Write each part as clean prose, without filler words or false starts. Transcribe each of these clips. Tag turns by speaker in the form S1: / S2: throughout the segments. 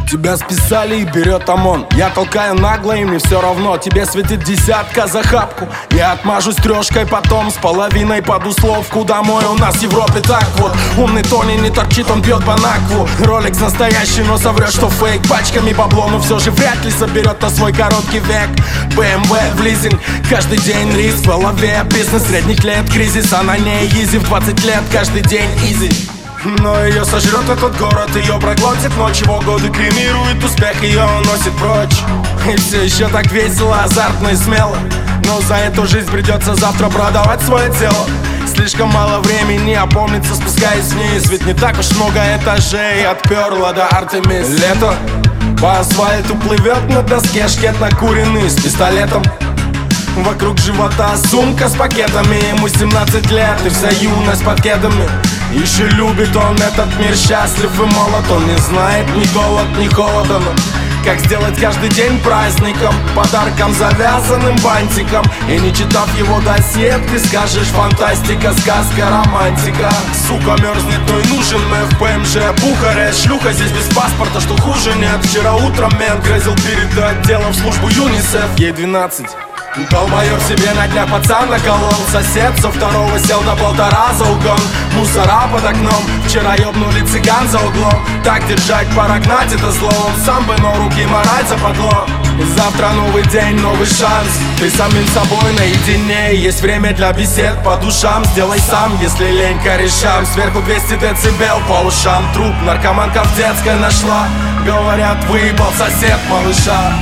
S1: Тебя списали и берет ОМОН. Я толкаю нагло, и мне все равно. Тебе светит десятка за хапку. Я отмажусь трешкой потом, с половиной под условку домой. У нас в Европе так вот. Умный Тони не торчит, он бьет банакву. Ролекс настоящий, но соврет, что фейк. Пачками бабло, но все же вряд ли соберет на свой короткий век. BMW в лизинг, каждый день риск. В голове бизнес средних лет, кризис, а на ней изи. В 20 лет каждый день изи. Но ее сожрет этот город, ее проглотит ночь. Его годы кремирует успех, ее уносит прочь. И все еще так весело, азартно и смело. Но за эту жизнь придется завтра продавать свое тело. Слишком мало времени опомниться, спускаясь вниз. Ведь не так уж много этажей отперла до Артемис. Лето, по асфальту плывет на доске шкет накуренный с пистолетом. Вокруг живота сумка с пакетами. Ему 17 лет и вся юность под кедами. Еще любит он этот мир, счастлив и молод. Он не знает ни голод, ни холода, но как сделать каждый день праздником, подарком, завязанным бантиком. И не читав его досье, ты скажешь: фантастика, сказка, романтика. Сука мерзнет, но и нужен мы в ПМЖ Бухарест. Шлюха здесь без паспорта, что хуже нет. Вчера утром мент грозил передать дело в службу ЮНИСЕФ. Ей 12. Долбоёб себе на днях пацан наколол. Сосед со второго сел на 1,5 за угон. Мусора под окном, вчера ёбнули цыган за углом. Так держать, пора гнать это зло. Он сам бы, но руки морать западло. Завтра новый день, новый шанс. Ты самим собой наедине. Есть время для бесед по душам. Сделай сам, если лень корешам. Сверху 200 децибел по ушам. Труп наркоманка в детской нашла. Говорят, выебал сосед малыша.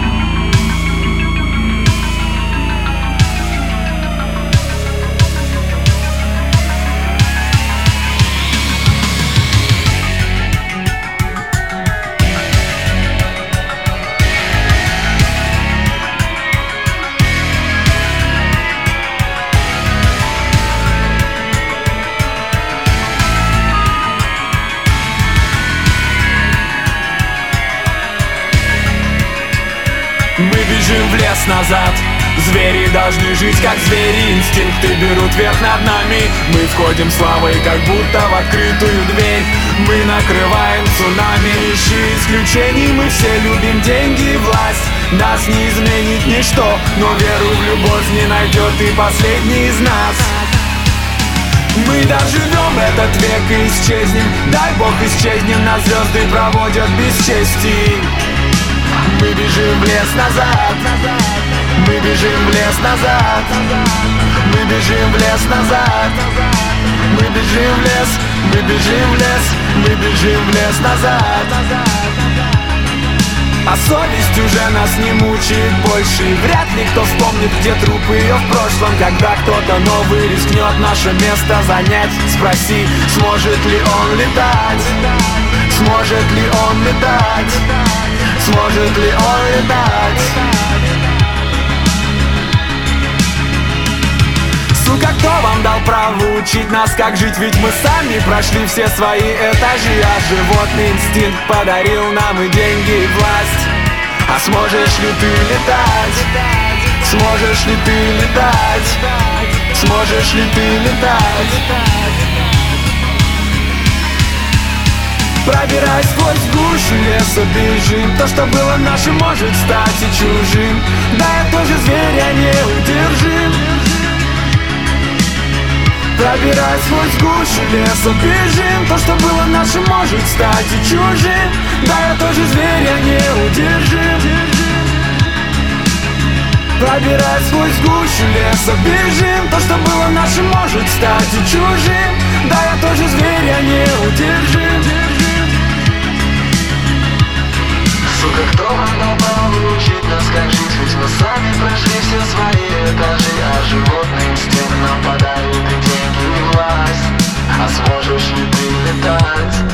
S2: Мы бежим в лес назад. Звери должны жить как звери. Инстинкты берут верх над нами. Мы входим славой, как будто в открытую дверь. Мы накрываем цунами. Ищи исключений, мы все любим деньги и власть. Нас не изменит ничто, но веру в любовь не найдет и последний из нас. Мы доживем этот век и исчезнем. Дай Бог исчезнем, нас звезды проводят без чести. Мы бежим в лес назад. Мы бежим в лес назад. Мы бежим в лес назад. Мы бежим в лес. Мы бежим в лес. Мы бежим в лес назад. А совесть уже нас не мучает больше. И вряд ли кто вспомнит, где труп ее в прошлом. Когда кто-то новый рискнет наше место занять. Спроси, сможет ли он летать. Сможет ли он летать. Сможет ли он летать? Сука, кто вам дал право учить нас, как жить? Ведь мы сами прошли все свои этажи. А животный инстинкт подарил нам и деньги, и власть. А сможешь ли ты летать? Сможешь ли ты летать? Сможешь ли ты летать? Пробираясь сквозь гущу леса, бежим. То, что было нашим, может стать и чужим. Да, я тоже зверь, я неудержим. Пробираясь сквозь гущу леса, бежим. То, что было нашим, может стать и чужим. Да, я тоже зверь, я неудержим. Пробираясь сквозь гущу леса, бежим. То, что было нашим, может стать и чужим. Да, я тоже зверь, я неудержим.
S3: Сука, кто вам дал право учить нас, как жить? Ведь мы сами прошли все свои этажи. А животный инстинкт нам подарит и деньги, и власть. А сможешь ли ты летать?